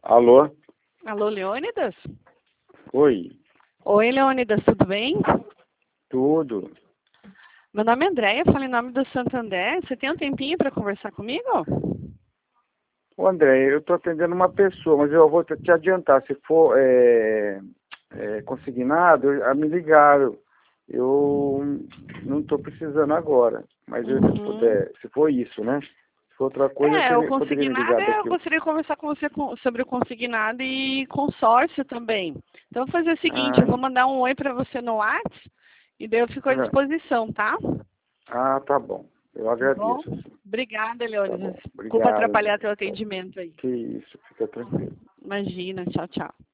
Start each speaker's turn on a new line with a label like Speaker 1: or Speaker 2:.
Speaker 1: Alô?
Speaker 2: Alô, Leônidas?
Speaker 1: Oi,
Speaker 2: Oi, Leônidas, tudo bem?
Speaker 1: tudo.
Speaker 2: Meu nome é Andréia, falo em nome do Santander. Você tem um tempinho para conversar comigo?
Speaker 1: Ô, André, eu estou atendendo uma pessoa, mas eu vou te adiantar. Se for consignado, me ligaram. Eu não estou precisando agora, mas se
Speaker 2: Uhum.
Speaker 1: puder, se for isso, né? Se for outra coisa,
Speaker 2: O
Speaker 1: poderia me
Speaker 2: consignado,
Speaker 1: ligar
Speaker 2: eu
Speaker 1: daqui.
Speaker 2: gostaria de conversar com você sobre o consignado e consórcio também. Então, eu vou fazer o seguinte, eu
Speaker 1: Ah,
Speaker 2: vou mandar um oi para você no WhatsApp e daí eu fico à disposição, tá?
Speaker 1: tá bom. Eu
Speaker 2: Tá bom?
Speaker 1: agradeço, sim.
Speaker 2: Obrigada,
Speaker 1: Tá
Speaker 2: Leônidas.
Speaker 1: bom.
Speaker 2: Desculpa
Speaker 1: Obrigado,
Speaker 2: atrapalhar
Speaker 1: André.
Speaker 2: teu atendimento aí.
Speaker 1: Que isso, fica tranquilo.
Speaker 2: Imagina, tchau, tchau.